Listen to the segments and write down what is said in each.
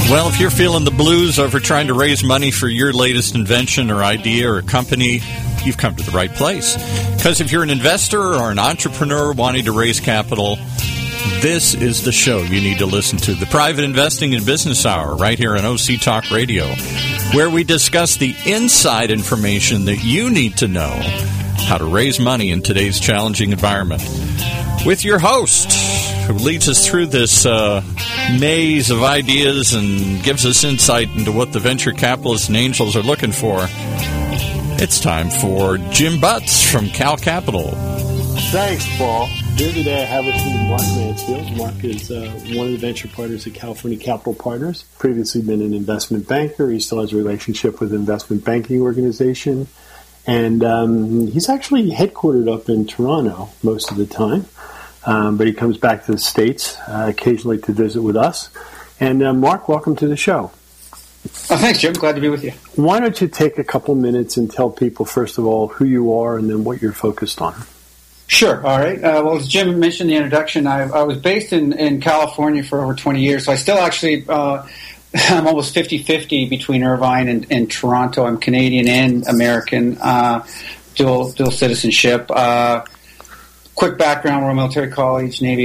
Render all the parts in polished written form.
Well, if you're feeling the blues over trying to raise money for your latest invention or idea or company, you've come to the right place. Because if you're an investor or an entrepreneur wanting to raise capital, this is the show you need to listen to. The Private Investing and Business Hour, right here on OC Talk Radio, where we discuss the inside information that you need to know how to raise money in today's challenging environment. With your host, who leads us through this maze of ideas and gives us insight into what the venture capitalists and angels are looking for. It's time for Jim Butts from Cal Capital. Thanks, Paul. Here today I have with me Mark Mansfield. Mark is one of the venture partners at California Capital Partners. Previously been an investment banker. He still has a relationship with an investment banking organization. And he's actually headquartered up in Toronto most of the time. But he comes back to the States occasionally to visit with us. And Mark, welcome to the show. Oh, thanks, Jim. Glad to be with you. Why don't you take a couple minutes and tell people, first of all, who you are and then what you're focused on? Sure. All right. Well, as Jim mentioned in the introduction, I was based in California for over 20 years. So I still actually, I'm almost 50-50 between Irvine and Toronto. I'm Canadian and American, dual citizenship. Quick background, Royal Military College, Navy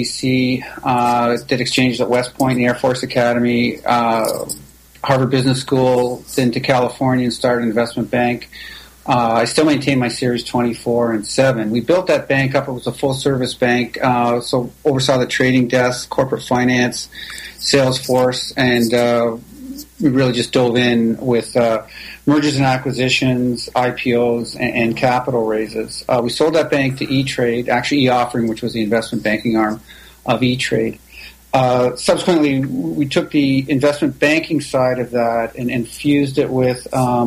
ROTC, did exchanges at West Point, the Air Force Academy, Harvard Business School, then to California and started an investment bank. I still maintain my Series 24 and 7. We built that bank up. It was a full-service bank, so oversaw the trading desk, corporate finance, sales force, and we really just dove in with mergers and acquisitions, IPOs, and capital raises. We sold that bank to E-Trade, actually E-Offering, which was the investment banking arm of E-Trade. Subsequently, we took the investment banking side of that and fused it with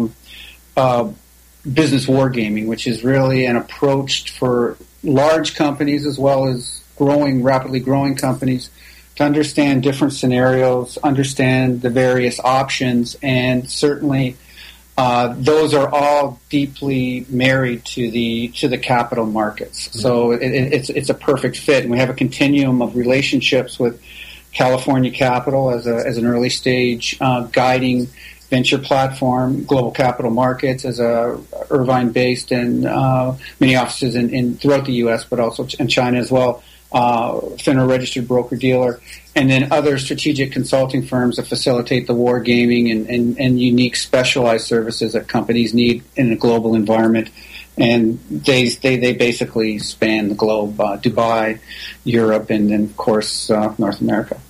business wargaming, which is really an approach for large companies as well as rapidly growing companies to understand different scenarios, understand the various options, and certainly those are all deeply married to the capital markets. Mm-hmm. So it's a perfect fit, and we have a continuum of relationships with California Capital as an early stage guiding venture platform, Global Capital Markets as a Irvine-based and many offices in throughout the U.S., but also in China as well. FINRA registered broker-dealer, and then other strategic consulting firms that facilitate the wargaming and unique specialized services that companies need in a global environment. And they basically span the globe, Dubai, Europe, and then, of course, North America.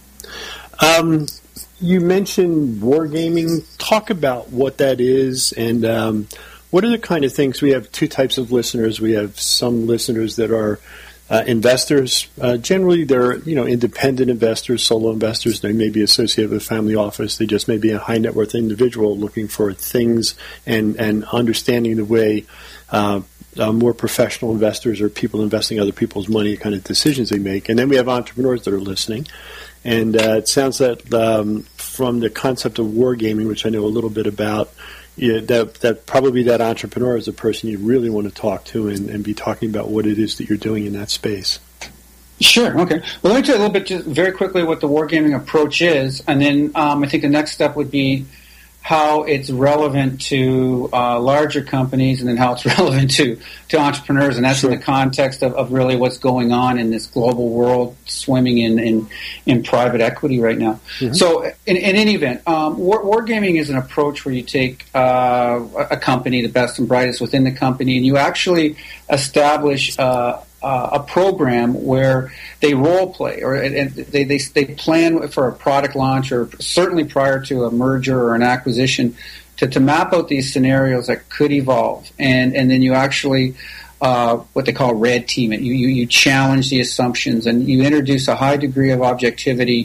You mentioned wargaming. Talk about what that is and what are the kind of things. We have two types of listeners. We have some listeners that are investors. Generally, they're independent investors, solo investors. They may be associated with a family office. They just may be a high net worth individual looking for things and understanding the way more professional investors or people investing other people's money, kind of decisions they make. And then we have entrepreneurs that are listening. And it sounds that from the concept of wargaming, which I know a little bit about, that probably that entrepreneur is the person you really want to talk to and be talking about what it is that you're doing in that space. Sure. Okay. Well, let me tell you a little bit, just very quickly, what the wargaming approach is, and then I think the next step would be how it's relevant to larger companies, and then how it's relevant to entrepreneurs, and that's sure. In the context of really what's going on in this global world, swimming in private equity right now. Mm-hmm. So, in any event, wargaming is an approach where you take a company, the best and brightest within the company, and you actually establish a program where they role play or they plan for a product launch, or certainly prior to a merger or an acquisition, to map out these scenarios that could evolve, and then you actually what they call red team it. You challenge the assumptions, and you introduce a high degree of objectivity,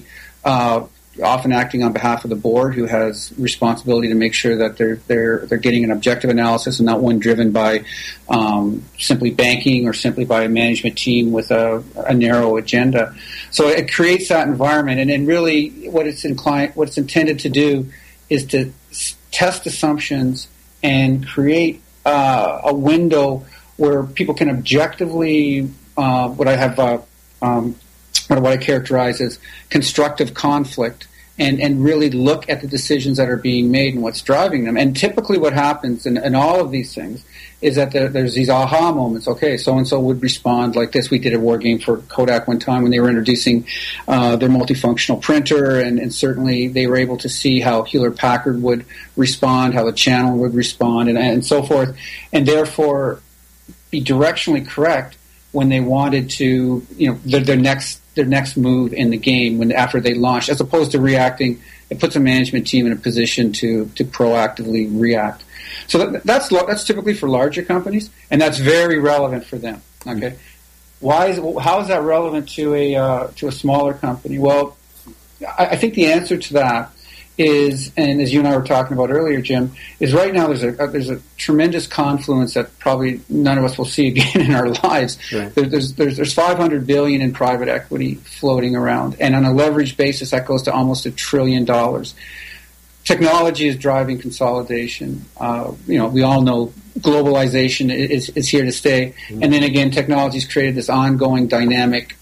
often acting on behalf of the board, who has responsibility to make sure that they're getting an objective analysis and not one driven by simply banking or simply by a management team with a narrow agenda. So it creates that environment, and then really what it's intended to do is to test assumptions and create a window where people can objectively what I characterize as constructive conflict and really look at the decisions that are being made and what's driving them. And typically what happens in all of these things is that there's these aha moments. Okay, so-and-so would respond like this. We did a war game for Kodak one time when they were introducing their multifunctional printer, and certainly they were able to see how Hewlett-Packard would respond, how the channel would respond, and so forth, and therefore be directionally correct when they wanted to, their next move in the game after they launched, as opposed to reacting. It puts a management team in a position to proactively react. So that's typically for larger companies, and that's very relevant for them. Okay, how is that relevant to a smaller company? Well, I think the answer to that is, and as you and I were talking about earlier, Jim, is right now there's a tremendous confluence that probably none of us will see again in our lives. Right. There's $500 billion in private equity floating around, and on a leveraged basis, that goes to almost $1 trillion. Technology is driving consolidation. We all know globalization is here to stay, and then again, technology has created this ongoing dynamic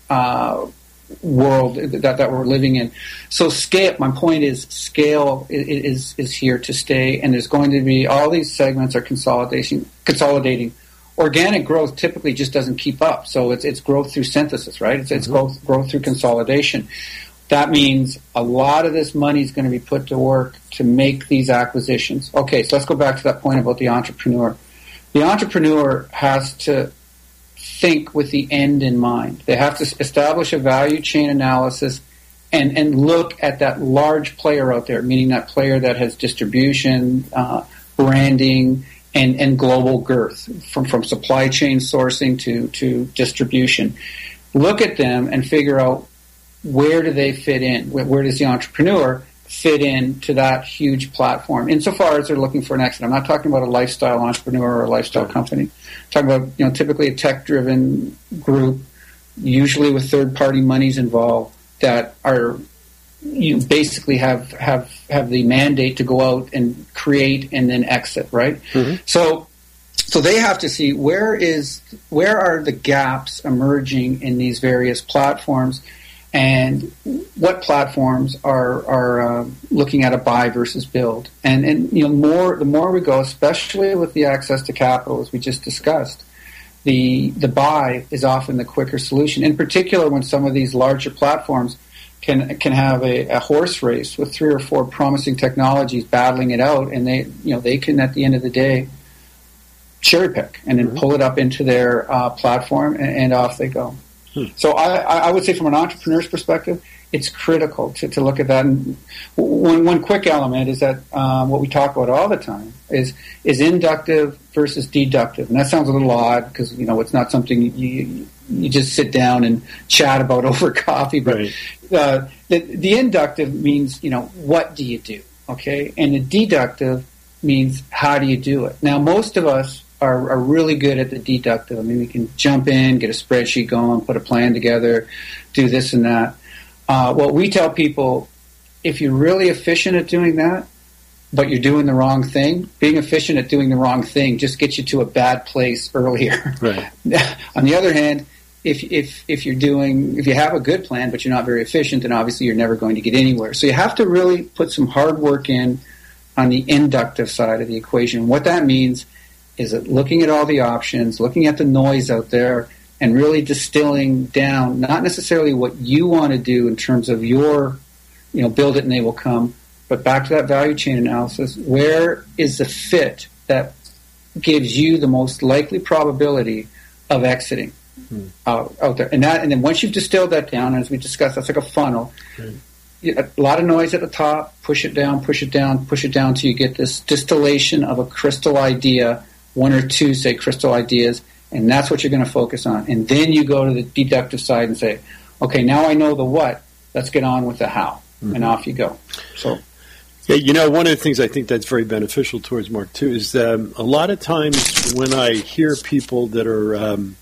world that we're living in. So scale, my point is, scale is here to stay, and there's going to be all these segments are consolidating. Organic growth typically just doesn't keep up, so it's growth through synthesis, right? It's growth through consolidation. That means a lot of this money is going to be put to work to make these acquisitions. Okay, so let's go back to that point about the entrepreneur. The entrepreneur has to think with the end in mind. They have to establish a value chain analysis and look at that large player out there, meaning that player that has distribution, branding, and global girth, from supply chain sourcing to distribution. Look at them and figure out, where do they fit in? Where does the entrepreneur fit in to that huge platform? Insofar as they're looking for an exit. I'm not talking about a lifestyle entrepreneur or a lifestyle company. I'm talking about, typically a tech-driven group, usually with third-party monies involved, that are basically have the mandate to go out and create and then exit, right? Mm-hmm. So they have to see where are the gaps emerging in these various platforms, and what platforms are looking at a buy versus build. And the more we go, especially with the access to capital, as we just discussed, the buy is often the quicker solution. In particular, when some of these larger platforms can have a horse race with 3 or 4 promising technologies battling it out, and they can, at the end of the day, cherry pick and then pull it up into their platform, and off they go. So I would say, from an entrepreneur's perspective, it's critical to look at that. And one quick element is that what we talk about all the time is inductive versus deductive. And that sounds a little odd because, it's not something you just sit down and chat about over coffee. But right. The inductive means, what do you do? Okay? And the deductive means, how do you do it? Now, most of us are really good at the deductive. I mean, we can jump in, get a spreadsheet going, put a plan together, do this and that. What we tell people, if you're really efficient at doing that, but you're doing the wrong thing, being efficient at doing the wrong thing just gets you to a bad place earlier. Right. On the other hand, if you have a good plan but you're not very efficient, then obviously you're never going to get anywhere. So you have to really put some hard work in on the inductive side of the equation. What that means is that looking at all the options, looking at the noise out there, and really distilling down not necessarily what you want to do in terms of your, build it and they will come, but back to that value chain analysis. Where is the fit that gives you the most likely probability of exiting out there? And then once you've distilled that down, as we discussed, that's like a funnel. Right. A lot of noise at the top, push it down till you get this distillation of a crystal idea, 1 or 2, say, crystal ideas, and that's what you're going to focus on. And then you go to the deductive side and say, okay, now I know the what, let's get on with the how, and off you go. So, yeah, one of the things I think that's very beneficial towards Mark, too, is a lot of times when I hear people that are,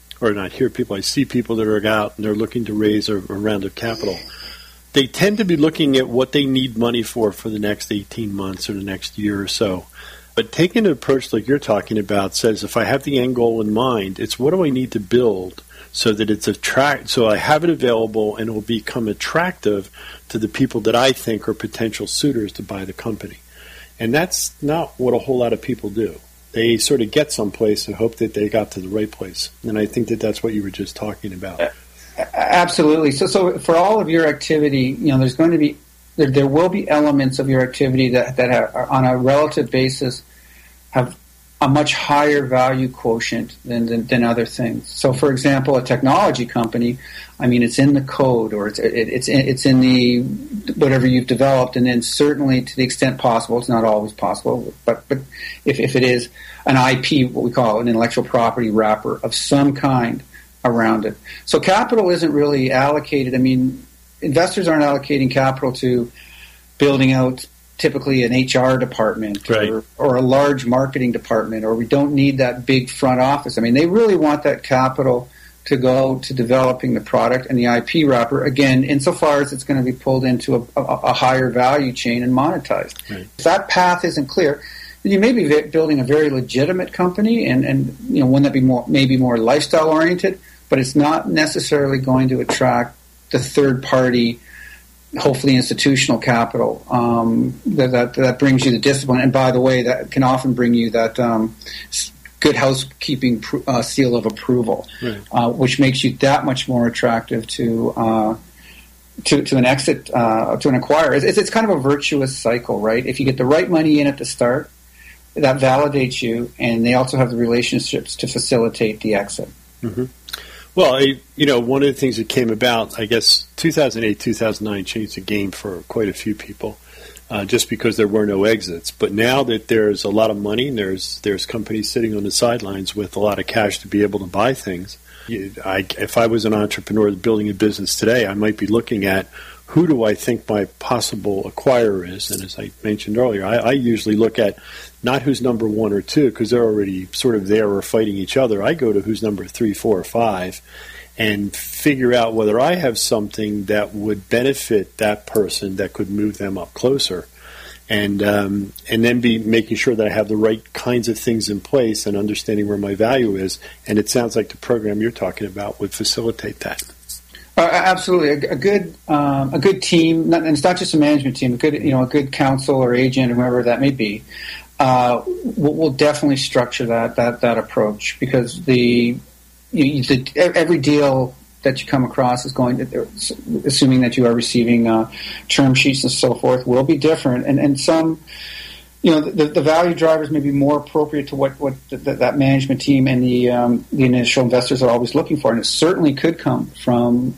I see people that are out and they're looking to raise a round of capital, they tend to be looking at what they need money for the next 18 months or the next year or so. But taking an approach like you're talking about says, if I have the end goal in mind, it's what do I need to build so that it's so I have it available and it will become attractive to the people that I think are potential suitors to buy the company. And that's not what a whole lot of people do. They sort of get someplace and hope that they got to the right place. And I think that that's what you were just talking about. Absolutely. So for all of your activity, there's going to be there will be elements of your activity that are on a relative basis have a much higher value quotient than other things. So, for example, a technology company, it's in the code or it's in the whatever you've developed, and then certainly to the extent possible, it's not always possible, but if it is an IP, what we call an intellectual property wrapper of some kind around it. So capital isn't really allocated. Investors aren't allocating capital to building out typically an HR department or a large marketing department, or we don't need that big front office. They really want that capital to go to developing the product and the IP wrapper, again, insofar as it's going to be pulled into a higher value chain and monetized. Right. If that path isn't clear, then you may be building a very legitimate company and one that maybe more lifestyle oriented, but it's not necessarily going to attract the third party, hopefully institutional capital that brings you the discipline. And by the way, that can often bring you that good housekeeping seal of approval, which makes you that much more attractive to an exit, to an acquirer. It's kind of a virtuous cycle, right? If you get the right money in at the start, that validates you, and they also have the relationships to facilitate the exit. Mm-hmm. Well, one of the things that came about, I guess, 2008, 2009 changed the game for quite a few people, just because there were no exits. But now that there's a lot of money, and there's companies sitting on the sidelines with a lot of cash to be able to buy things. If I was an entrepreneur building a business today, I might be looking at who do I think my possible acquirer is. And as I mentioned earlier, I usually look at not who's number 1 or 2 because they're already sort of there or fighting each other. I go to who's number 3, 4, or 5 and figure out whether I have something that would benefit that person that could move them up closer. And then be making sure that I have the right kinds of things in place and understanding where my value is. And it sounds like the program you're talking about would facilitate that. Absolutely, a good team, and it's not just a management team. A good counsel or agent, or whoever that may be, will definitely structure that approach, because every deal that you come across is going to, assuming that you are receiving term sheets and so forth, will be different, and some. The value drivers may be more appropriate to what that management team and the initial investors are always looking for, and it certainly could come from,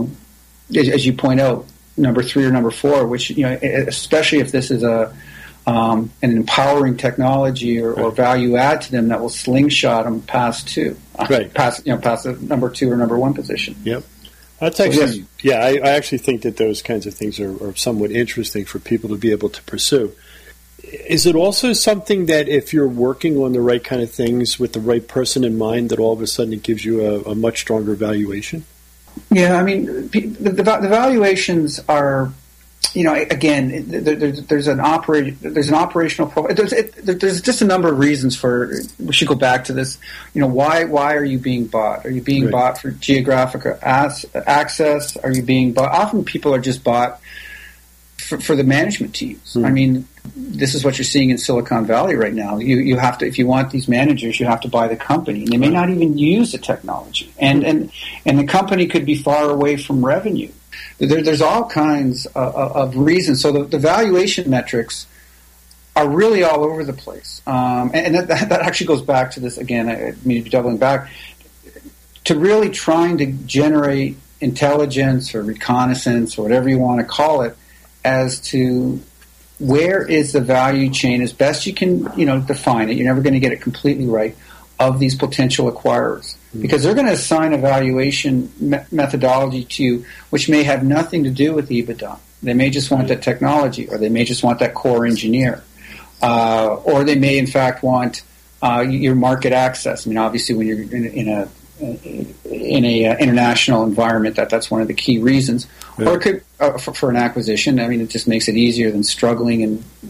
as you point out, number 3 or number 4, which especially if this is an empowering technology or value add to them that will slingshot them past 2, past the number 2 or number 1 position. Yep. That's actually, I actually think that those kinds of things are somewhat interesting for people to be able to pursue. Is it also something that if you're working on the right kind of things with the right person in mind, that all of a sudden it gives you a much stronger valuation? Yeah, the valuations are, again, there's an operational profile. There's just a number of reasons for. We should go back to this. Why are you being bought? Are you being bought for geographic access? Are you being bought? Often people are just bought for the management teams. This is what you're seeing in Silicon Valley right now. You have to, if you want these managers, you have to buy the company, and they may not even use the technology, and the company could be far away from revenue. There's all kinds of reasons. So the valuation metrics are really all over the place, and that actually goes back to this again. I mean, doubling back to really trying to generate intelligence or reconnaissance or whatever you want to call it as to where is the value chain as best you can, define it. You're never going to get it completely right, of these potential acquirers, because they're going to assign a valuation methodology to you, which may have nothing to do with EBITDA. They may just want that technology, or they may just want that core engineer, or they may in fact want your market access. Obviously, when you're in in a international environment. That's one of the key reasons. Yeah. Or it could for an acquisition. I mean, it just makes it easier than struggling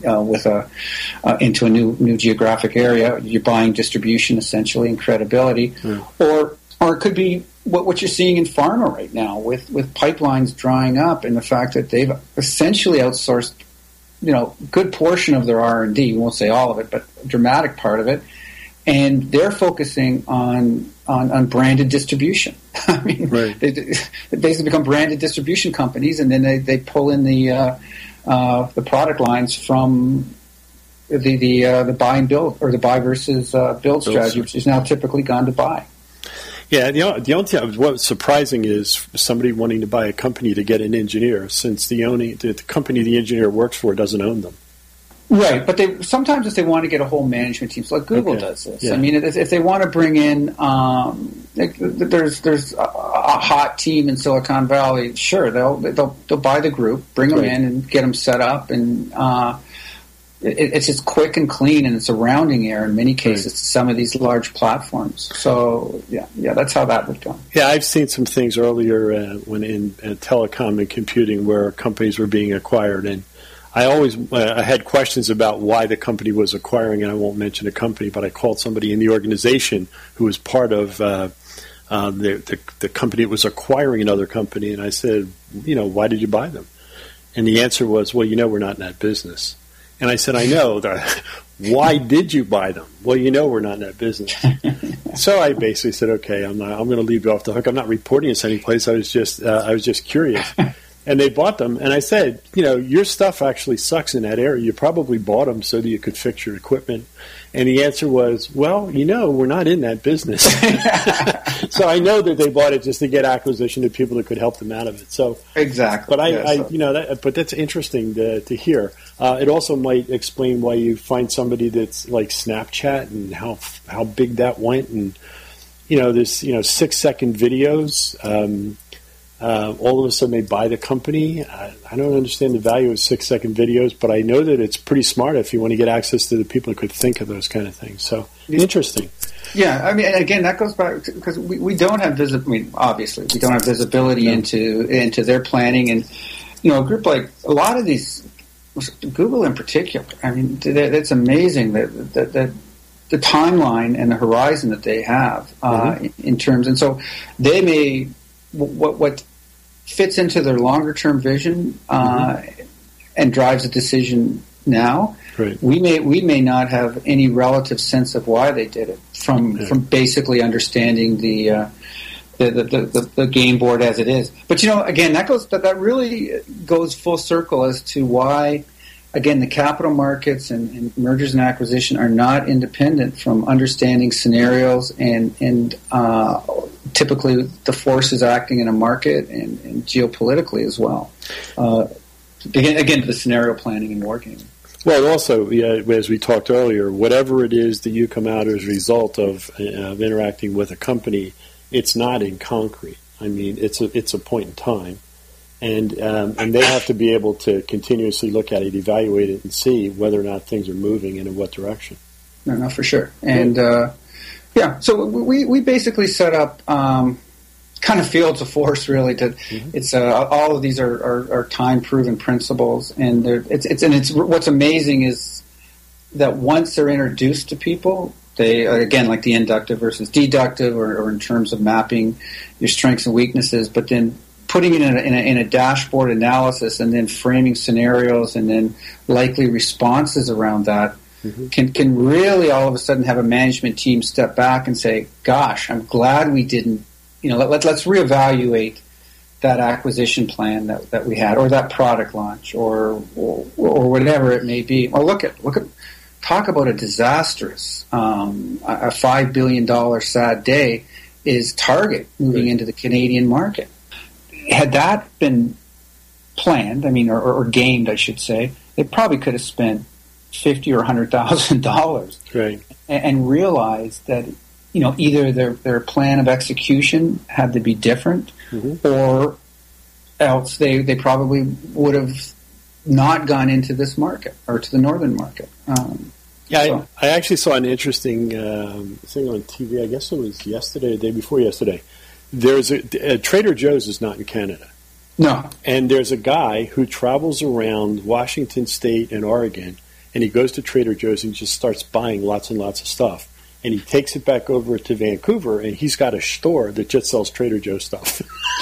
into a new geographic area. You're buying distribution essentially and credibility. Yeah. Or it could be what you're seeing in pharma right now with pipelines drying up and the fact that they've essentially outsourced, good portion of their R&D. We won't say all of it, but a dramatic part of it. And they're focusing on branded distribution. I mean, right. They basically become branded distribution companies, and then they pull in the product lines from the buy and build, or the buy versus build strategy, which is now typically gone to buy. Yeah, the only thing what's surprising is somebody wanting to buy a company to get an engineer, since the company the engineer works for doesn't own them. Right, but sometimes if they want to get a whole management team, so like Google does this. Yeah. I mean, if they want to bring in, there's a hot team in Silicon Valley. Sure, they'll buy the group, bring them in, and get them set up, and it's just quick and clean, and it's a rounding error in many cases to some of these large platforms. So yeah, that's how that would go. Yeah, I've seen some things earlier when in telecom and computing where companies were being acquired, and I always I had questions about why the company was acquiring, and I won't mention a company, but I called somebody in the organization who was part of the company that was acquiring another company, and I said, why did you buy them? And the answer was, well, we're not in that business. And I said, I know. Why did you buy them? Well, we're not in that business. So I basically said, okay, I'm going to leave you off the hook. I'm not reporting this anyplace. I was just curious. And they bought them, and I said, your stuff actually sucks in that area. You probably bought them so that you could fix your equipment. And the answer was, well, we're not in that business. So I know that they bought it just to get acquisition of people that could help them out of it. So exactly. But but that's interesting to hear. It also might explain why you find somebody that's like Snapchat and how big that went, and there's 6-second videos. All of a sudden they buy the company. I don't understand the value of 6-second videos, but I know that it's pretty smart if you want to get access to the people who could think of those kind of things. So interesting. Yeah, I mean, again, that goes back because we don't have obviously we don't have visibility into their planning, and a group like a lot of these, Google in particular. I mean, it's amazing that the timeline and the horizon that they have in terms, and so they may. What fits into their longer term vision and drives a decision now. Right. We may not have any relative sense of why they did it from basically understanding the game board as it is. But again, that really goes full circle as to why. Again, the capital markets and mergers and acquisition are not independent from understanding scenarios and typically the forces acting in a market and geopolitically as well. Again, the scenario planning and wargaming. Well, also, as we talked earlier, whatever it is that you come out as a result of interacting with a company, it's not in concrete. I mean, it's a point in time. And they have to be able to continuously look at it, evaluate it, and see whether or not things are moving and in what direction. No, for sure. And so we basically set up kind of fields of force. Really, it's all of these are time proven principles, and it's what's amazing is that once they're introduced to people, they again like the inductive versus deductive, or in terms of mapping your strengths and weaknesses, but then putting it in a dashboard analysis and then framing scenarios and then likely responses around that can really all of a sudden have a management team step back and say, gosh, I'm glad we didn't, let's reevaluate that acquisition plan that we had, or that product launch, or whatever it may be. Or look at talk about a disastrous, a $5 billion sad day is Target moving into the Canadian market. Had that been planned, or gamed, I should say, they probably could have spent $50,000 or $100,000, right, and realized that either their plan of execution had to be different, or else they probably would have not gone into this market or to the northern market. Yeah, So. I actually saw an interesting thing on TV. I guess it was yesterday, the day before yesterday. There's a Trader Joe's is not in Canada. No. And there's a guy who travels around Washington State and Oregon, and he goes to Trader Joe's and just starts buying lots and lots of stuff. And he takes it back over to Vancouver, and he's got a store that just sells Trader Joe stuff.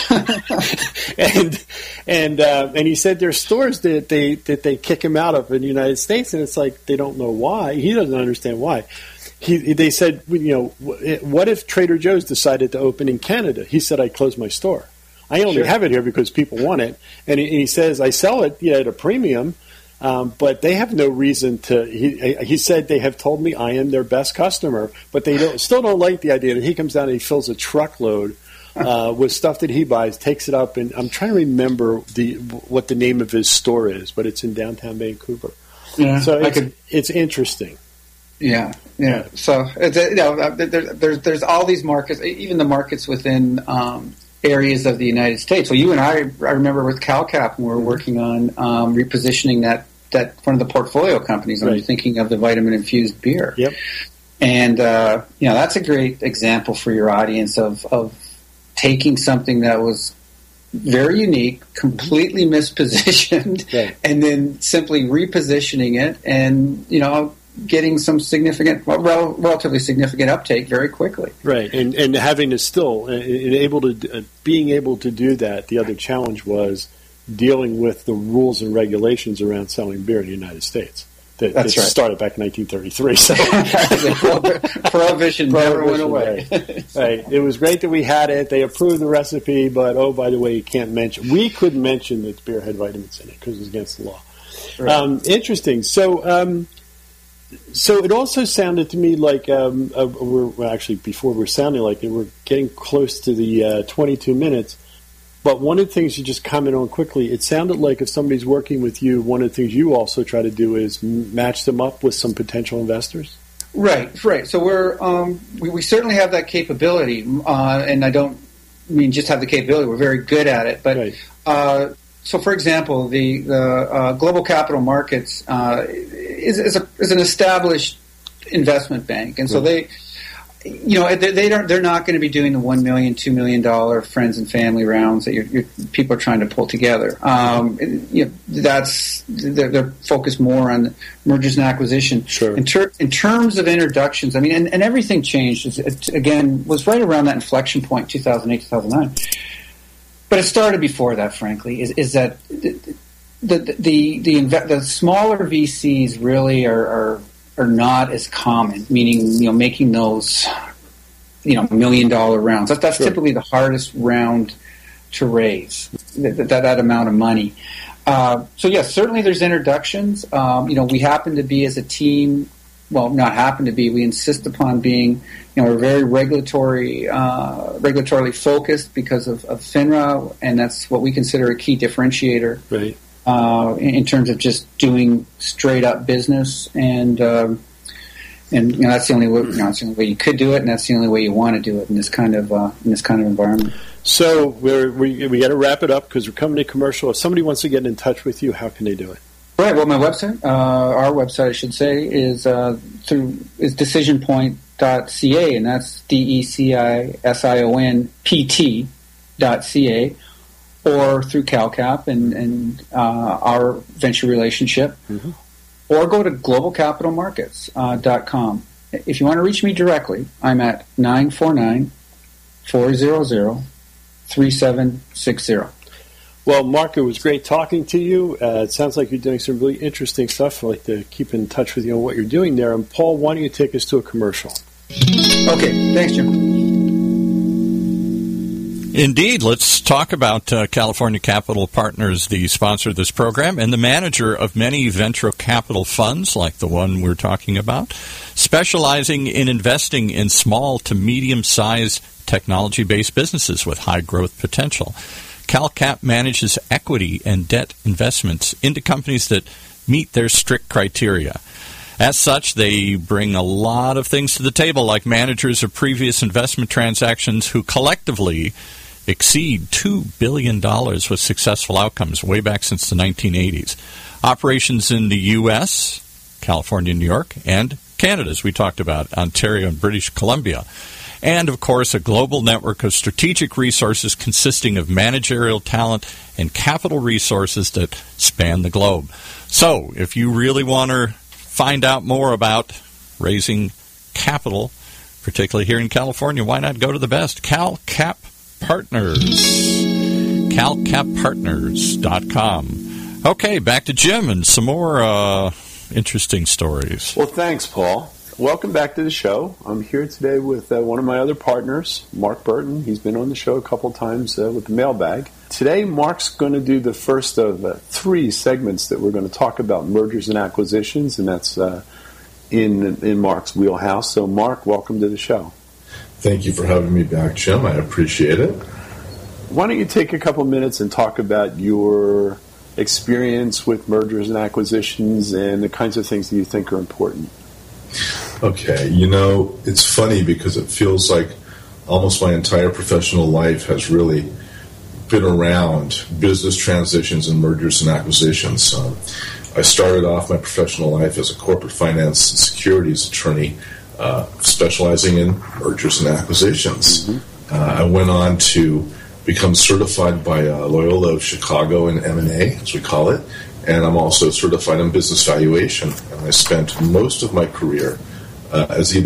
and he said there's stores that they kick him out of in the United States, and it's like they don't know why. He doesn't understand why. They said, what if Trader Joe's decided to open in Canada? He said, I'd close my store. I only have it here because people want it. And he says, I sell it at a premium, but they have no reason to. He said, they have told me I am their best customer, but they still don't like the idea that he comes down and he fills a truckload with stuff that he buys, takes it up, and I'm trying to remember what the name of his store is, but it's in downtown Vancouver. Yeah, so it's interesting. Yeah. So there's all these markets, even the markets within areas of the United States. So you and I remember with CalCap when we were working on repositioning that one of the portfolio companies. I'm thinking of the vitamin-infused beer. Yep. And that's a great example for your audience of taking something that was very unique, completely mispositioned, and then simply repositioning it, and getting some relatively significant uptake very quickly. Right, and having to still being able to do that. The other challenge was dealing with the rules and regulations around selling beer in the United States. That started back in 1933. So Prohibition never went away. Right. It was great that we had it. They approved the recipe, but by the way, you can't mention. We couldn't mention that beer had vitamins in it because it was against the law. Right. Interesting. So it also sounded to me like before we're sounding like it, we're getting close to the 22 minutes. But one of the things you just comment on quickly, it sounded like if somebody's working with you, one of the things you also try to do is match them up with some potential investors. Right. So we're we certainly have that capability, and I don't mean just have the capability. We're very good at it. But so, for example, the Global Capital Markets is an established investment bank, and so they're not going to be doing the $1 million, $2 million friends and family rounds that people are trying to pull together. They're focused more on mergers and acquisition. Sure. In terms of introductions, I mean, and everything changed. It again was right around that inflection point, 2008, 2009. But it started before that, frankly. Is that the smaller VCs really are not as common, meaning making those $1 million rounds. That's typically the hardest round to raise, that amount of money. So yes, certainly there's introductions. We happen to be as a team. Well, not happen to be. We insist upon being. We're very regulatorily focused because of FINRA, and that's what we consider a key differentiator. Right. In terms of just doing straight up business, and that's the only way. It's the only way you could do it, and that's the only way you want to do it in this kind of environment. So we got to wrap it up because we're coming to commercial. If somebody wants to get in touch with you, how can they do it? Right. Well, my website, our website, I should say, is decisionpoint.ca, and that's DECISIONPT.ca, or through CalCap and our venture relationship, or go to globalcapitalmarkets.com. If you want to reach me directly, I'm at 949-400-3760. Well, Mark, it was great talking to you. It sounds like you're doing some really interesting stuff. I'd like to keep in touch with you on what you're doing there. And Paul, why don't you take us to a commercial? Okay. Thanks, Jim. Indeed. Let's talk about California Capital Partners, the sponsor of this program, and the manager of many venture capital funds like the one we're talking about, specializing in investing in small to medium-sized technology-based businesses with high growth potential. CalCap manages equity and debt investments into companies that meet their strict criteria. As such, they bring a lot of things to the table, like managers of previous investment transactions who collectively exceed $2 billion with successful outcomes way back since the 1980s. Operations in the U.S., California, New York, and Canada, as we talked about, Ontario and British Columbia. And, of course, a global network of strategic resources consisting of managerial talent and capital resources that span the globe. So, if you really want to find out more about raising capital, particularly here in California, why not go to the best? CalCap Partners. CalCapPartners.com. Okay, back to Jim and some more interesting stories. Well, thanks, Paul. Welcome back to the show. I'm here today with one of my other partners, Mark Burton. He's been on the show a couple times with the mailbag. Today, Mark's going to do the first of 3 segments that we're going to talk about mergers and acquisitions, and that's in Mark's wheelhouse. So, Mark, welcome to the show. Thank you for having me back, Jim. I appreciate it. Why don't you take a couple minutes and talk about your experience with mergers and acquisitions and the kinds of things that you think are important? Okay, it's funny because it feels like almost my entire professional life has really been around business transitions and mergers and acquisitions. I started off my professional life as a corporate finance and securities attorney, specializing in mergers and acquisitions. Mm-hmm. I went on to become certified by Loyola of Chicago in M&A, as we call it, and I'm also certified in business valuation. And I spent most of my career as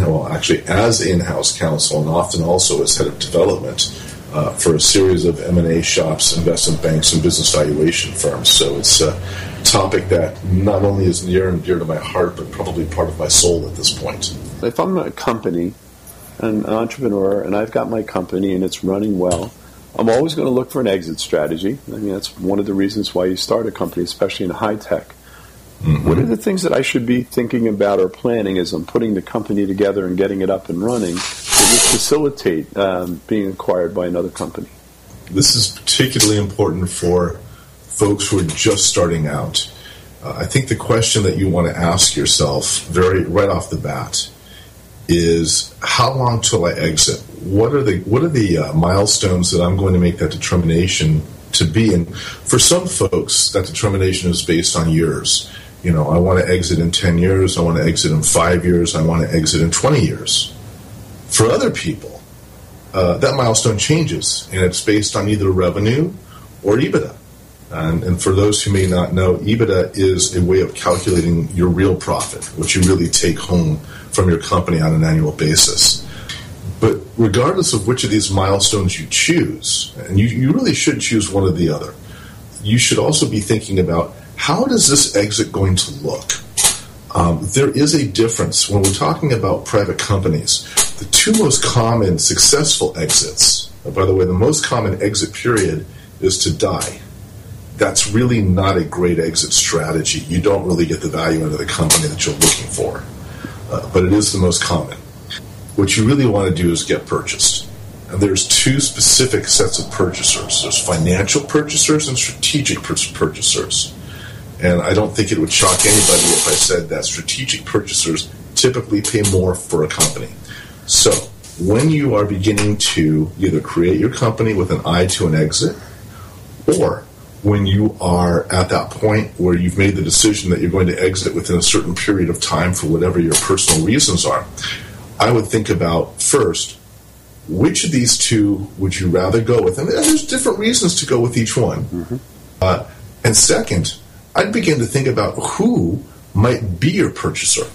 in-house counsel and often also as head of development for a series of M&A shops, investment banks, and business valuation firms. So it's a topic that not only is near and dear to my heart, but probably part of my soul at this point. If I'm a company, an entrepreneur, and I've got my company and it's running well, I'm always going to look for an exit strategy. I mean, that's one of the reasons why you start a company, especially in high tech. Mm-hmm. What are the things that I should be thinking about or planning as I'm putting the company together and getting it up and running that would facilitate being acquired by another company? This is particularly important for folks who are just starting out. I think the question that you want to ask yourself right off the bat is, how long till I exit? What are the milestones that I'm going to make that determination to be? And for some folks, that determination is based on years. I want to exit in 10 years. I want to exit in 5 years. I want to exit in 20 years. For other people, that milestone changes, and it's based on either revenue or EBITDA. And for those who may not know, EBITDA is a way of calculating your real profit, what you really take home from your company on an annual basis. But regardless of which of these milestones you choose, and you really should choose one or the other, you should also be thinking about, how is this exit going to look? There is a difference. When we're talking about private companies, the 2 most common successful exits, by the way, the most common exit period is to die. That's really not a great exit strategy. You don't really get the value out of the company that you're looking for. But it is the most common. What you really want to do is get purchased. And there's 2 specific sets of purchasers. There's financial purchasers and strategic purchasers. And I don't think it would shock anybody if I said that strategic purchasers typically pay more for a company. So when you are beginning to either create your company with an eye to an exit, or when you are at that point where you've made the decision that you're going to exit within a certain period of time for whatever your personal reasons are, I would think about, first, which of these 2 would you rather go with? And there's different reasons to go with each one. Mm-hmm. And second, I'd begin to think about who might be your purchaser.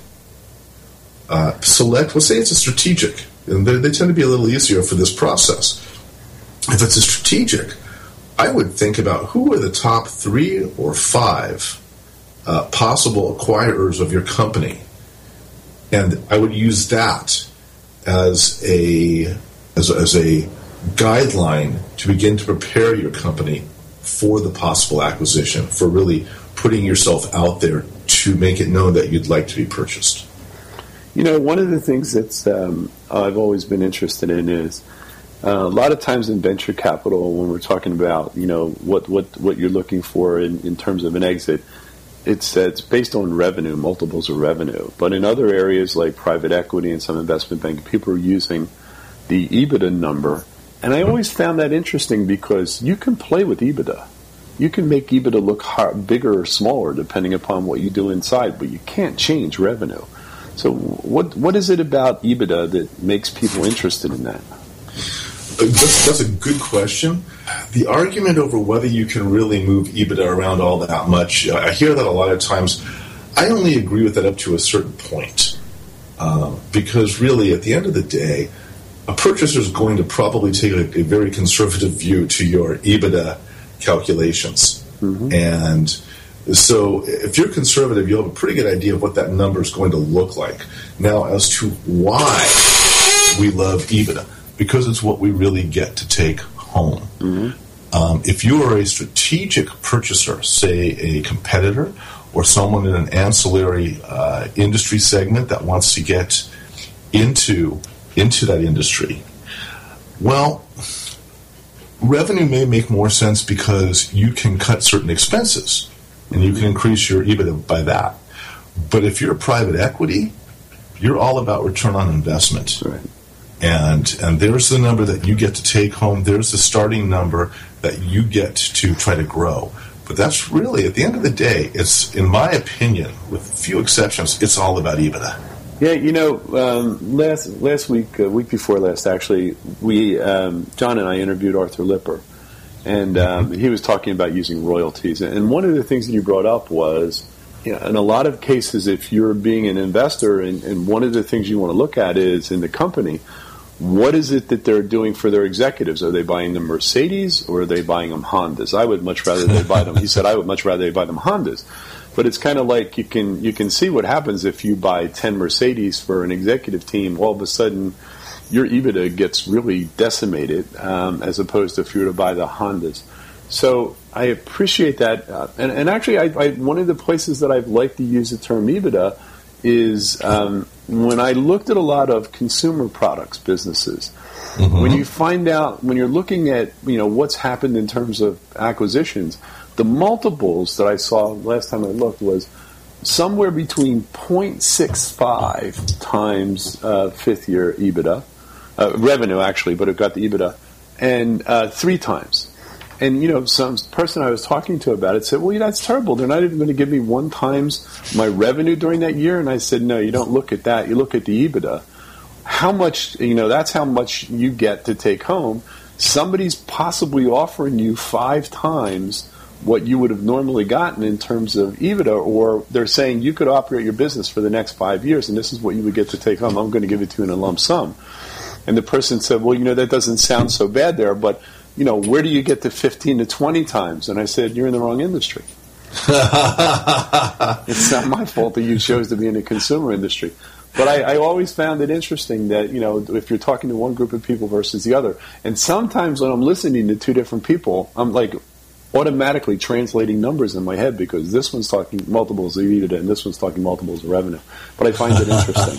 Select, let's say it's a strategic, and they tend to be a little easier for this process. If it's a strategic, I would think about who are the top 3 or 5 possible acquirers of your company. And I would use that as a guideline to begin to prepare your company for the possible acquisition, for really putting yourself out there to make it known that you'd like to be purchased. One of the things that's I've always been interested in is a lot of times in venture capital, when we're talking about what you're looking for in terms of an exit, it's based on revenue, multiples of revenue. But in other areas like private equity and some investment banking, people are using the EBITDA number. And I always found that interesting because you can play with EBITDA. You can make EBITDA look bigger or smaller depending upon what you do inside, but you can't change revenue. So what is it about EBITDA that makes people interested in that? That's a good question. The argument over whether you can really move EBITDA around all that much, I hear that a lot of times. I only agree with that up to a certain point. Because really, at the end of the day, a purchaser is going to probably take a very conservative view to your EBITDA calculations. Mm-hmm. And so if you're conservative, you'll have a pretty good idea of what that number is going to look like. Now, as to why we love EBITDA, because it's what we really get to take home. Mm-hmm. If you are a strategic purchaser, say a competitor or someone in an ancillary industry segment that wants to get into that industry, well, revenue may make more sense because you can cut certain expenses and you can increase your EBITDA by that. But if you're private equity, you're all about return on investment. Right. And there's the number that you get to take home. There's the starting number that you get to try to grow. But that's really, at the end of the day, it's, in my opinion, with few exceptions, it's all about EBITDA. Yeah, last week, week before last, actually, John and I interviewed Arthur Lipper, and he was talking about using royalties. And one of the things that you brought up was, in a lot of cases, if you're being an investor, and one of the things you want to look at is in the company, what is it that they're doing for their executives? Are they buying them Mercedes or are they buying them Hondas? I would much rather they buy them. He said, I would much rather they buy them Hondas. But it's kind of like you can see what happens if you buy 10 Mercedes for an executive team. All of a sudden, your EBITDA gets really decimated as opposed to if you were to buy the Hondas. So I appreciate that. And actually, I one of the places that I've liked to use the term EBITDA is when I looked at a lot of consumer products businesses. Mm-hmm. When you find out, when you're looking at what's happened in terms of acquisitions, the multiples that I saw last time I looked was somewhere between 0.65 times fifth year EBITDA, revenue actually, but it got the EBITDA, and 3 times. And, some person I was talking to about it said, well, that's terrible. They're not even going to give me 1 times my revenue during that year. And I said, no, you don't look at that. You look at the EBITDA. How much, that's how much you get to take home. Somebody's possibly offering you 5 times what you would have normally gotten in terms of EBITDA, or they're saying you could operate your business for the next 5 years, and this is what you would get to take home. I'm going to give it to you in a lump sum. And the person said, well, that doesn't sound so bad there, but where do you get to 15 to 20 times? And I said, you're in the wrong industry. It's not my fault that you chose to be in the consumer industry. But I always found it interesting that, if you're talking to one group of people versus the other, and sometimes when I'm listening to 2 different people, I'm like automatically translating numbers in my head because this one's talking multiples of EBITDA and this one's talking multiples of revenue. But I find it interesting.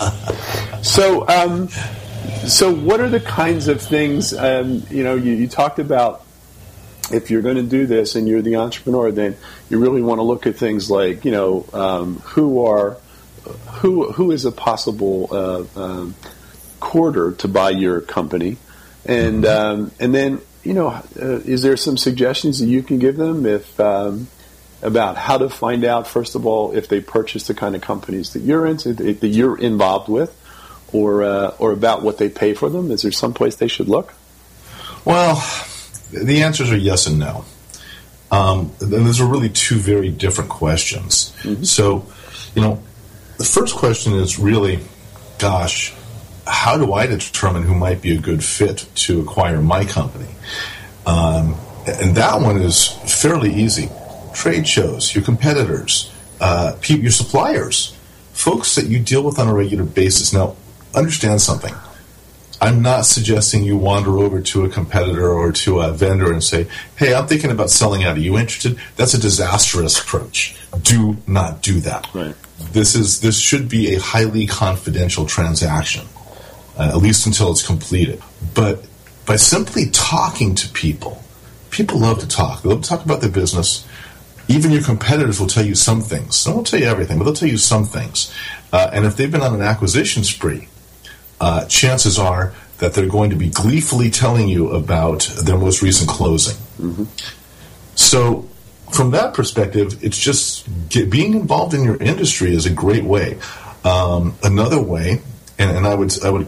So what are the kinds of things, you talked about if you're going to do this and you're the entrepreneur, then you really want to look at things like, who is a possible courter to buy your company, and then is there some suggestions that you can give them about how to find out, first of all, if they purchase the kind of companies that you're into, that you're involved with, or about what they pay for them? Is there some place they should look? Well, the answers are yes and no. And those are really 2 very different questions. Mm-hmm. So, the first question is really, gosh, how do I determine who might be a good fit to acquire my company? And that one is fairly easy. Trade shows, your competitors, your suppliers, folks that you deal with on a regular basis. Now, understand something. I'm not suggesting you wander over to a competitor or to a vendor and say, hey, I'm thinking about selling out. Are you interested? That's a disastrous approach. Do not do that. Right. This should be a highly confidential transaction, at least until it's completed. But by simply talking to people love to talk. They love to talk about their business. Even your competitors will tell you some things. They won't tell you everything, but they'll tell you some things. And if they've been on an acquisition spree, chances are that they're going to be gleefully telling you about their most recent closing. Mm-hmm. So from that perspective, it's just being involved in your industry is a great way. Another way, and I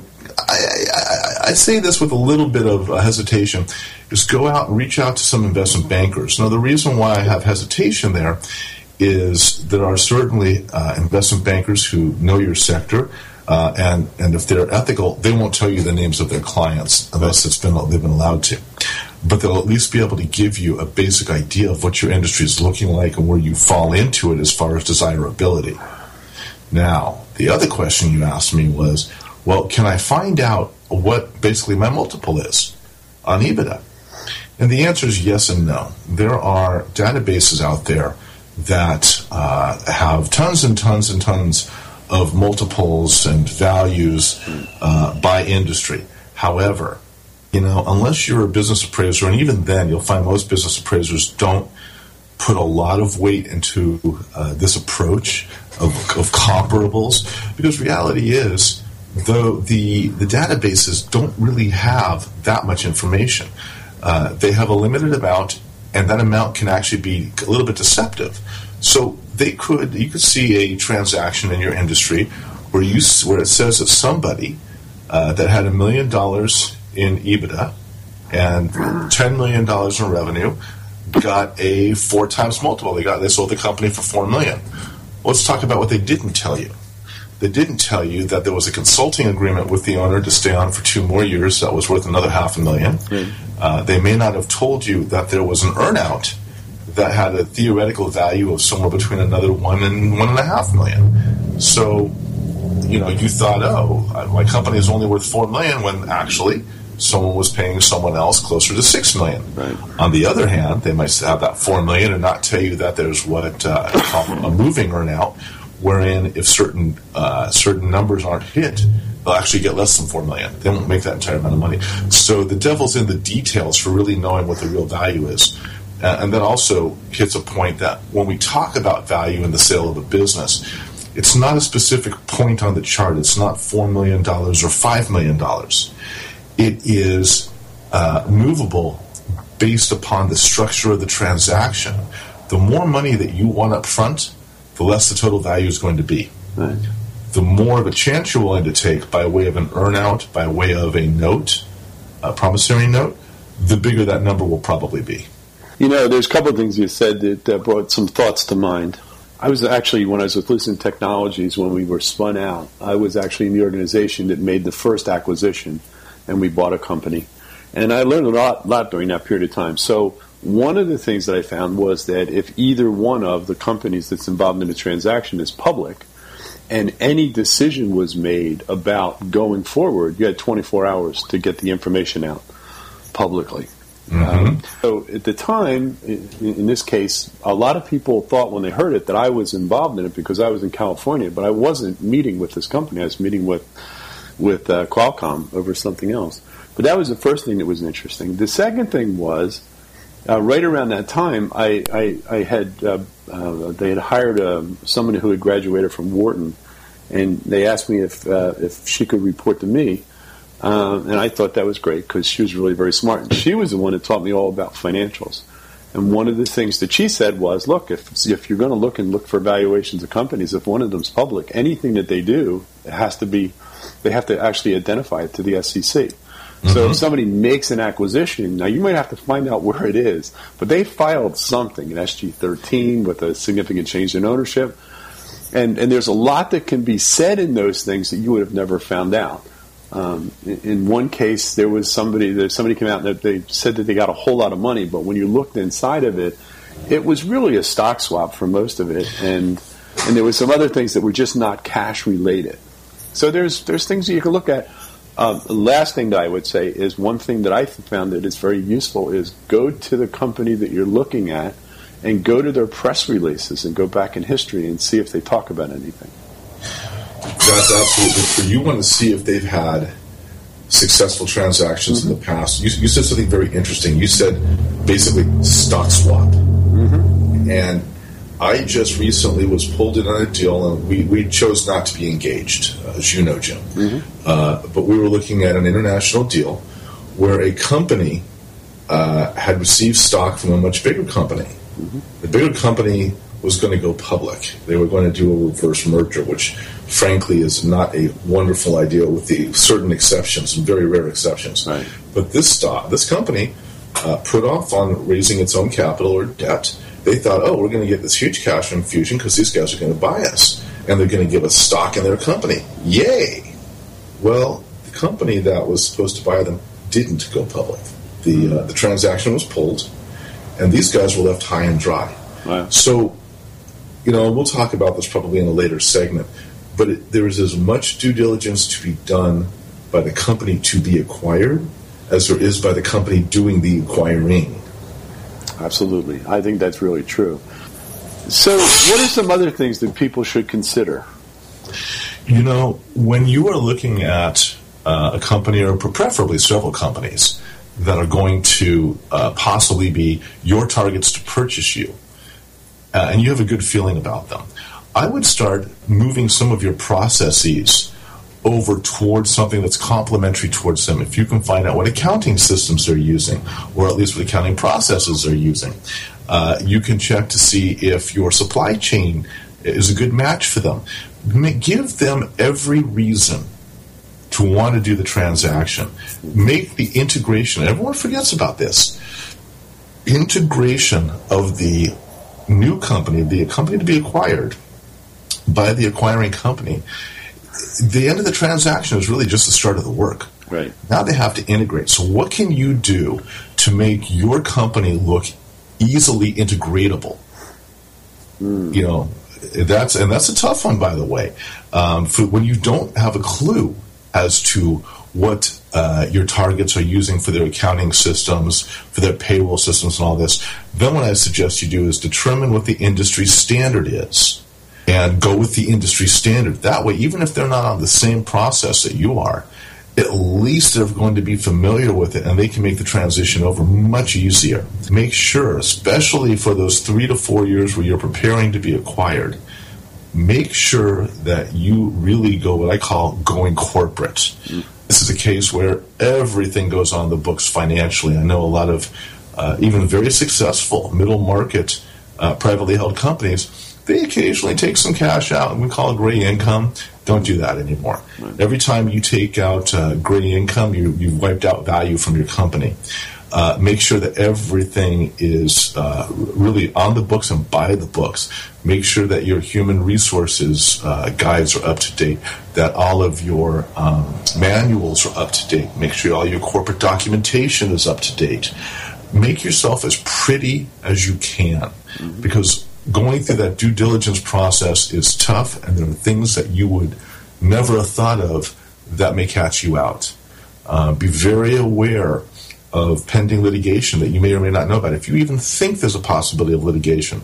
say this with a little bit of hesitation, is go out and reach out to some investment bankers. Now, the reason why I have hesitation there is there are certainly investment bankers who know your sector, and if they're ethical, they won't tell you the names of their clients unless they've been allowed to. But they'll at least be able to give you a basic idea of what your industry is looking like and where you fall into it as far as desirability. Now, the other question you asked me was, well, can I find out what basically my multiple is on EBITDA? And the answer is yes and no. There are databases out there that have tons and tons and tons of multiples and values by industry. However, unless you're a business appraiser, and even then you'll find most business appraisers don't put a lot of weight into this approach of comparables, because reality is, though the databases don't really have that much information. They have a limited amount, and that amount can actually be a little bit deceptive. So you could see a transaction in your industry where it says that somebody that had $1 million in EBITDA and $10 million in revenue got a 4 times multiple. They sold the company for $4 million. Let's talk about what they didn't tell you. They didn't tell you that there was a consulting agreement with the owner to stay on for 2 more years that was worth another $500,000. They may not have told you that there was an earnout that had a theoretical value of somewhere between another $1 and $1.5 million. So, you thought, my company is only worth $4 million, when actually someone was paying someone else closer to $6 million. Right. On the other hand, they might have that $4 million and not tell you that there's what a moving earnout, wherein if certain numbers aren't hit, they'll actually get less than $4 million. They won't make that entire amount of money. So the devil's in the details for really knowing what the real value is. And that also hits a point that when we talk about value in the sale of a business, it's not a specific point on the chart. It's not $4 million or $5 million. It is movable based upon the structure of the transaction. The more money that you want up front, the less the total value is going to be. Right. The more of a chance you're willing to take by way of an earnout, by way of a note, a promissory note, the bigger that number will probably be. There's a couple of things you said that brought some thoughts to mind. I was actually, when I was with Lucent Technologies, when we were spun out, I was actually in the organization that made the first acquisition, and we bought a company. And I learned a lot during that period of time. So one of the things that I found was that if either one of the companies that's involved in the transaction is public, and any decision was made about going forward, you had 24 hours to get the information out publicly. Mm-hmm. So at the time, in this case, a lot of people thought when they heard it that I was involved in it because I was in California, but I wasn't meeting with this company. I was meeting with Qualcomm over something else. But that was the first thing that was interesting. The second thing was, right around that time, they had hired someone who had graduated from Wharton, and they asked me if she could report to me. And I thought that was great because she was really very smart. And she was the one that taught me all about financials. And one of the things that she said was, look, if you're going to look for valuations of companies, if one of them's public, anything that they do, they have to actually identify it to the SEC. Mm-hmm. So if somebody makes an acquisition, now you might have to find out where it is, but they filed something, an SG-13 with a significant change in ownership. And there's a lot that can be said in those things that you would have never found out. In one case, there was somebody came out and they said that they got a whole lot of money, but when you looked inside of it, it was really a stock swap for most of it, and there was some other things that were just not cash related. So there's things that you can look at. The last thing that I would say is one thing that I found that is very useful is go to the company that you're looking at and go to their press releases and go back in history and see if they talk about anything. That's absolutely true. You want to see if they've had successful transactions in the past. You said something very interesting. You said basically stock swap. Mm-hmm. And I just recently was pulled in on a deal, and we chose not to be engaged, as you know, Jim. Mm-hmm. But we were looking at an international deal where a company had received stock from a much bigger company. The bigger company was going to go public. They were going to do a reverse merger, which, frankly, is not a wonderful idea with the certain exceptions, some very rare exceptions. Right. But this company put off on raising its own capital or debt. They thought, we're going to get this huge cash infusion because these guys are going to buy us, and they're going to give us stock in their company. Yay! Well, the company that was supposed to buy them didn't go public. The transaction was pulled, and these guys were left high and dry. Wow. So, we'll talk about this probably in a later segment, but there is as much due diligence to be done by the company to be acquired as there is by the company doing the acquiring. Absolutely. I think that's really true. So what are some other things that people should consider? When you are looking at a company, or preferably several companies, that are going to possibly be your targets to purchase you, and you have a good feeling about them, I would start moving some of your processes over towards something that's complementary towards them. If you can find out what accounting systems they're using, or at least what accounting processes they're using, you can check to see if your supply chain is a good match for them. Give them every reason to want to do the transaction. Make the integration, everyone forgets about this, integration of the new company, the company to be acquired by the acquiring company. The end of the transaction is really just the start of the work. Right. Now they have to integrate. So what can you do to make your company look easily integratable? That's a tough one, by the way. For when you don't have a clue as to what your targets are using for their accounting systems, for their payroll systems and all this, then what I suggest you do is determine what the industry standard is and go with the industry standard. That way, even if they're not on the same process that you are, at least they're going to be familiar with it and they can make the transition over much easier. Make sure, especially for those 3 to 4 years where you're preparing to be acquired, make sure that you really go what I call going corporate. This is a case where everything goes on the books financially. I know a lot of even very successful middle market privately held companies, they occasionally take some cash out, and we call it gray income. Don't do that anymore. Right. Every time you take out gray income, you've wiped out value from your company. Make sure that everything is really on the books and by the books. Make sure that your human resources guides are up to date, that all of your manuals are up to date. Make sure all your corporate documentation is up to date. Make yourself as pretty as you can, because going through that due diligence process is tough, and there are things that you would never have thought of that may catch you out. Be very aware of pending litigation that you may or may not know about. If you even think there's a possibility of litigation,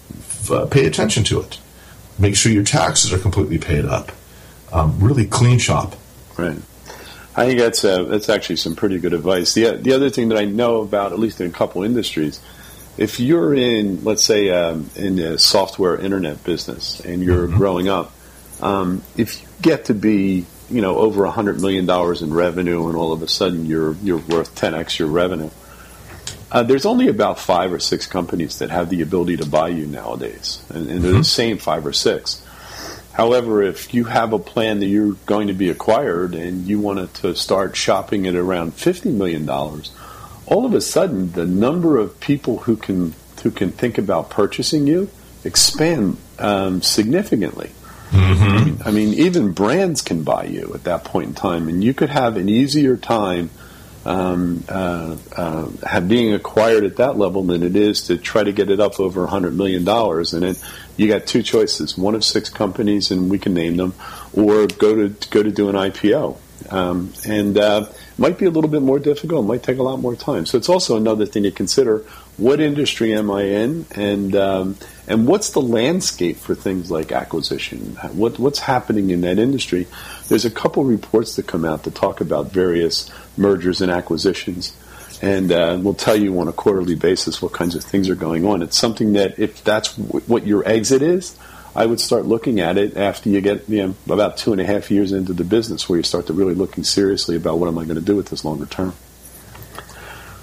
pay attention to it. Make sure your taxes are completely paid up. Really clean shop. Right. I think that's actually some pretty good advice. The other thing that I know about, at least in a couple industries, if you're in, let's say, in the software internet business and you're growing up, if you get to be, over $100 million in revenue, and all of a sudden you're worth 10x your revenue, there's only about 5 or 6 companies that have the ability to buy you nowadays, and they're the same 5 or 6. However, if you have a plan that you're going to be acquired and you wanted to start shopping at around $50 million, all of a sudden the number of people who can think about purchasing you expand significally. I mean, even brands can buy you at that point in time, and you could have an easier time being acquired at that level than it is to try to get it up over $100 million. And then you got 2 choices: one of 6 companies, and we can name them, or go to do an IPO. Might be a little bit more difficult. It might take a lot more time. So it's also another thing to consider: what industry am I in, and what's the landscape for things like acquisition? What's happening in that industry? There's a couple reports that come out that talk about various mergers and acquisitions, and we'll tell you on a quarterly basis what kinds of things are going on. It's something that, if that's what your exit is, I would start looking at it after you get about 2.5 years into the business, where you start to really looking seriously about what am I going to do with this longer term.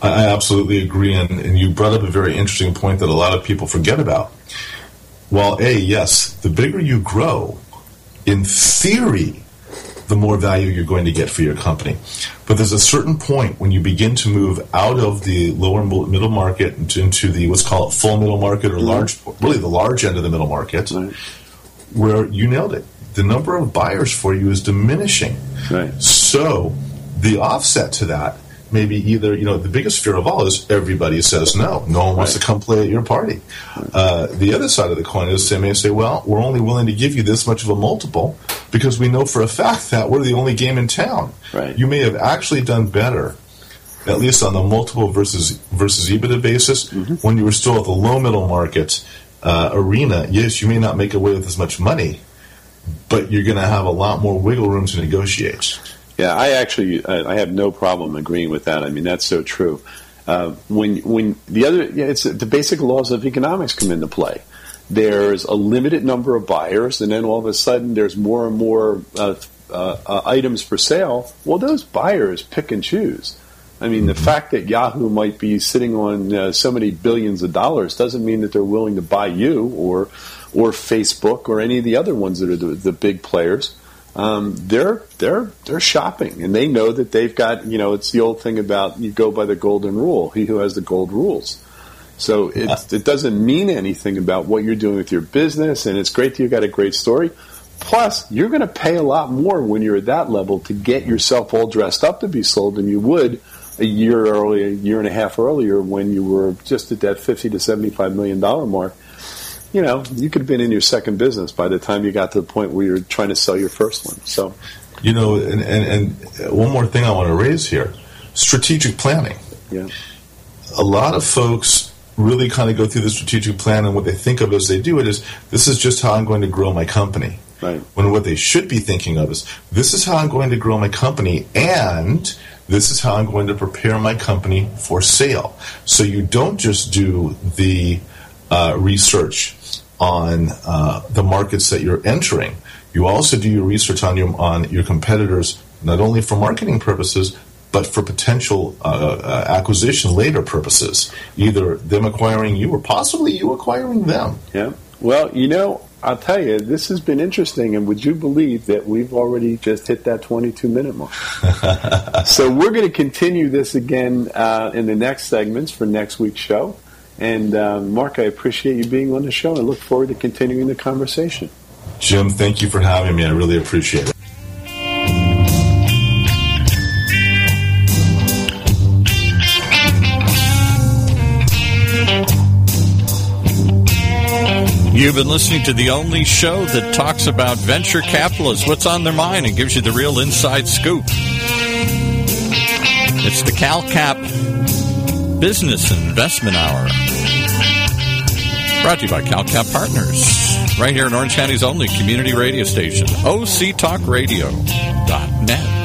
I absolutely agree, and you brought up a very interesting point that a lot of people forget about. While yes, the bigger you grow, in theory, the more value you're going to get for your company. But there's a certain point when you begin to move out of the lower middle market into the, let's call it full middle market, or really the large end of the middle market, where you nailed it. The number of buyers for you is diminishing. Right. So the offset to that may be either, the biggest fear of all is everybody says no. No one wants to come play at your party. The other side of the coin is they may say, well, we're only willing to give you this much of a multiple because we know for a fact that we're the only game in town. Right. You may have actually done better, at least on the multiple versus EBITDA basis, when you were still at the low middle market arena. Yes, you may not make away with as much money, but you're going to have a lot more wiggle room to negotiate. Yeah, I have no problem agreeing with that. I mean, that's so true. When it's the basic laws of economics come into play. There's a limited number of buyers, and then all of a sudden there's more and more items for sale. Well, those buyers pick and choose. I mean, the fact that Yahoo might be sitting on so many billions of dollars doesn't mean that they're willing to buy you or Facebook or any of the other ones that are the big players. They're shopping, and they know that they've got, it's the old thing about you go by the golden rule. He who has the gold rules. So it doesn't mean anything about what you're doing with your business, and it's great that you've got a great story. Plus, you're going to pay a lot more when you're at that level to get yourself all dressed up to be sold than you would a year and a half earlier when you were just at that $50 to $75 million mark. You could have been in your second business by the time you got to the point where you're trying to sell your first one. So, and one more thing I want to raise here: strategic planning. Yeah, a lot of folks really kind of go through the strategic plan, and what they think of as they do it is, this is just how I'm going to grow my company. Right. When what they should be thinking of is, this is how I'm going to grow my company, and this is how I'm going to prepare my company for sale. So you don't just do the research on the markets that you're entering. You also do your research on your competitors, not only for marketing purposes, but for potential acquisition later purposes, either them acquiring you or possibly you acquiring them. Yeah. Well, I'll tell you, this has been interesting, and would you believe that we've already just hit that 22-minute mark? So we're going to continue this again in the next segments for next week's show. And, Mark, I appreciate you being on the show and look forward to continuing the conversation. Jim, thank you for having me. I really appreciate it. You've been listening to the only show that talks about venture capitalists, what's on their mind, and gives you the real inside scoop. It's the CalCap Business and Investment Hour. Brought to you by CalCap Partners, right here in Orange County's only community radio station, OCTalkRadio.net.